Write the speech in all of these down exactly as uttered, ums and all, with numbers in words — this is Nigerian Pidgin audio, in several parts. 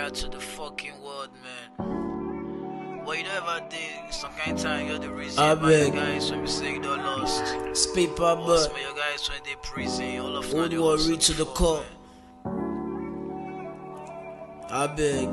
Fila to the fucking world, man. But you know ever did some kind of time you're the reason I why your beg. guys when we say you don't lost. Speak Or but some of your guys when they prison, all of Old them war hustle reach to the fuck, core. man. I beg.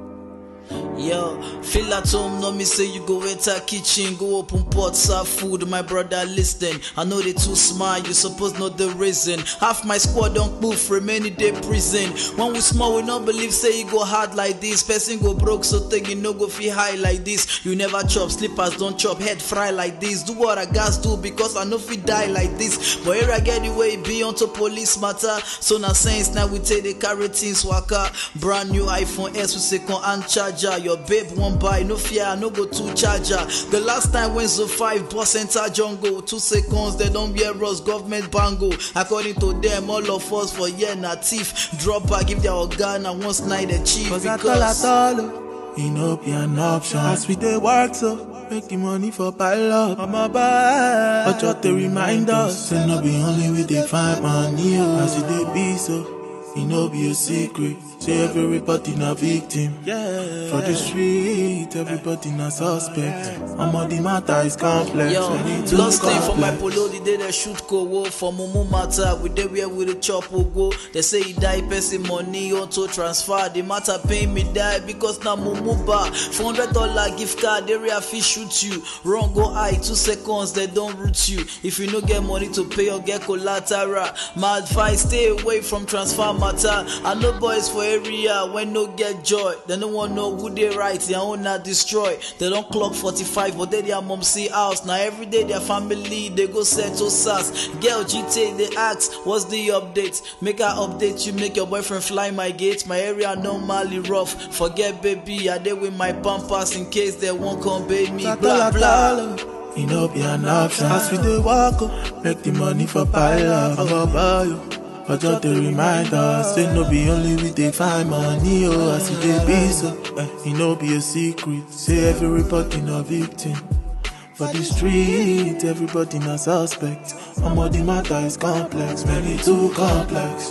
Yo, feel at home, no me say you go enter kitchen, go open pot, serve food, my brother listen. I know they too smart, you suppose know the reason. Half my squad don't poof, remaining day prison. When we small, we not believe say you go hard like this. Person go broke, so take you no go feel high like this. You never chop, slippers don't chop, head fry like this. Do what I gas do because I know if we die like this. But here I get the way be onto police matter. So now sense now we take the carry things waka. Brand new iPhone S with second hand charger. Your babe won't buy, no fear, I no go to charger. The last time when Zo five boss enter jungle, two seconds they don't hear us government bango. According to them, all of us for year na thief. Drop back if their organ and once night the chief. Cause because at all, at all, it no be an option. As we dey work so, making money for pile up. I'm a buy, but just to remind us, say no be only we dey find money. Oh. As it dey be so, it no be a secret. Say everybody na victim. Yeah. For the street, everybody na suspect. I'm on the matter is complex. Yo, We need to lost thing for my complex. polo, the day they shoot Kowo. For Mumu matter, we dey where we the chop will go. They say he die, person money auto transfer. The matter pay me die because now Mumu bar. four hundred dollar gift card, they real fish shoot you. Wrong go high, two seconds, they don't root you. If you no get money to pay or get collateral, my advice, stay away from transfer matter. I know boys for area when no get joy. They don't want know who they right, their own not destroy. They don't clock forty-five, but they their mom see house. Now every day their family they go settle sass. Girl G T they ask, what's the update? Make her update you, make your boyfriend fly my gate. My area normally rough. Forget baby, I dey with my pampers in case they won't come pay me. Blah blah. It no be an option. As we dey walk up, make the money for pile up. I go buy you, but just to remind us, say no be only we dey find money. Oh, as it dey be so, eh, it no be a secret. Say everybody na victim. For the street, everybody na suspect. I'm on the matter is complex, man, it too complex.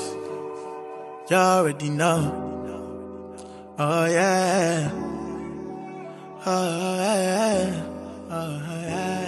You already know. Oh yeah. Oh yeah. Oh yeah.